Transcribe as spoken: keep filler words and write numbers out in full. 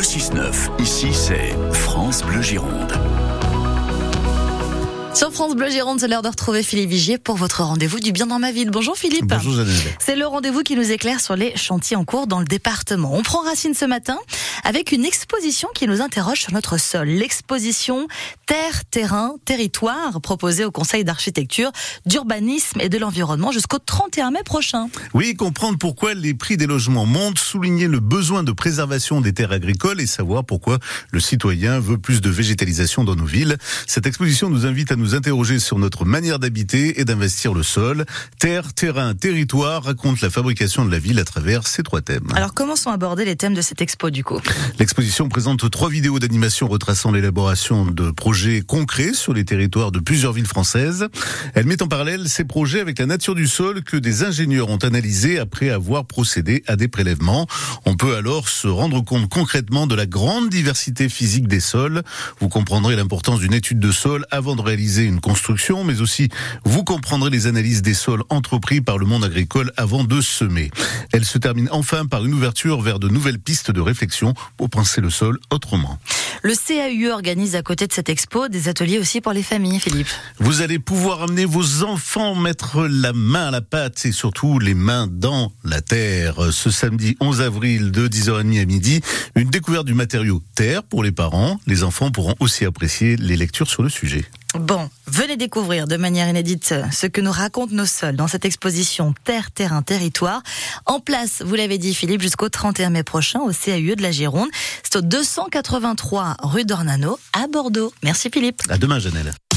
deux six neuf. Ici, c'est France Bleu Gironde. Sur France Bleu Gironde, c'est l'heure de retrouver Philippe Vigier pour votre rendez-vous du bien dans ma ville. Bonjour Philippe. Bonjour Janelle. C'est le rendez-vous qui nous éclaire sur les chantiers en cours dans le département. On prend racine ce matin avec une exposition qui nous interroge sur notre sol. L'exposition Terre, Terrain, Territoire proposée au Conseil d'architecture, d'urbanisme et de l'environnement jusqu'au trente et un mai prochain. Oui, comprendre pourquoi les prix des logements montent, souligner le besoin de préservation des terres agricoles et savoir pourquoi le citoyen veut plus de végétalisation dans nos villes. Cette exposition nous invite à nous interroger sur notre manière d'habiter et d'investir le sol. Terre, terrain, territoire raconte la fabrication de la ville à travers ces trois thèmes. Alors comment sont abordés les thèmes de cette expo du coup ? L'exposition présente trois vidéos d'animation retraçant l'élaboration de projets concrets sur les territoires de plusieurs villes françaises. Elle met en parallèle ces projets avec la nature du sol que des ingénieurs ont analysé après avoir procédé à des prélèvements. On peut alors se rendre compte concrètement de la grande diversité physique des sols. Vous comprendrez l'importance d'une étude de sol avant de réaliser une construction, mais aussi vous comprendrez les analyses des sols entrepris par le monde agricole avant de semer. Elle se termine enfin par une ouverture vers de nouvelles pistes de réflexion pour penser le sol autrement. Le C A U organise à côté de cette expo des ateliers aussi pour les familles, Philippe. Vous allez pouvoir amener vos enfants, mettre la main à la pâte et surtout les mains dans la terre. Ce samedi onze avril de dix heures trente à midi, une découverte du matériau terre pour les parents. Les enfants pourront aussi apprécier les lectures sur le sujet. Bon, venez découvrir de manière inédite ce que nous racontent nos sols dans cette exposition Terre, Terrain, Territoire. En place, vous l'avez dit Philippe, jusqu'au trente et un mai prochain au C A U de la Gironde. C'est au deux cent quatre-vingt-trois rue d'Ornano à Bordeaux. Merci Philippe. À demain Janelle.